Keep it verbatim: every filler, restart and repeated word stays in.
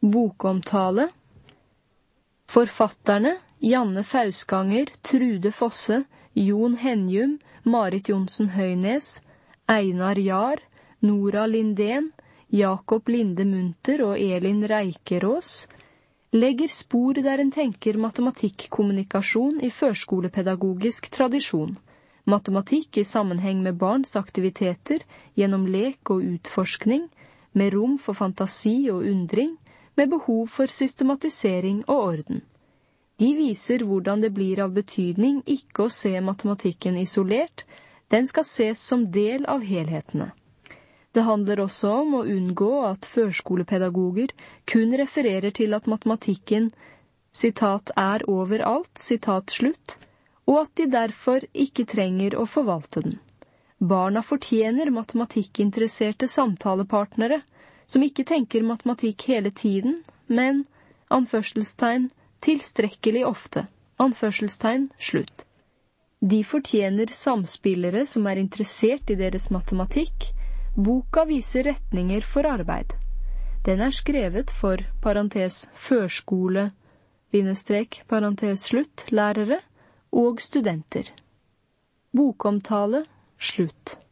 Bokomtale. Forfatterne Janne Fausganger, Trude Fosse, Jon Henjum, Marit Jonsen Høynes, Einar Jar, Nora Lindén, Jakob Linde Munter og Elin Reikerås legger spor der en tenker matematikk-kommunikasjon i førskolepedagogisk tradisjon. Matematikk i sammenheng med barns aktiviteter, gjennom lek og utforskning, med rom for fantasi og undring, med behov for systematisering og orden. De viser hvordan det blir av betydning ikke å se matematikken isolert, den skal ses som del av helhetene. Det handler også om å unngå at førskolepedagoger kun refererer til at matematikken sitat, er overalt, sitat slutt, og at de derfor ikke trenger å forvalte den. Barna fortjener matematikkinteresserte samtalepartnere, som ikke tenker matematikk hele tiden, men, anførselstegn, tilstrekkelig ofte, anførselstegn, slutt. De fortjener samspillere som er interessert i deres matematikk. Boka viser retninger for arbeid. Den er skrevet for, parentes, førskole, bindestrek, parentes, slutt, lærere og studenter. Bokomtale, slutt.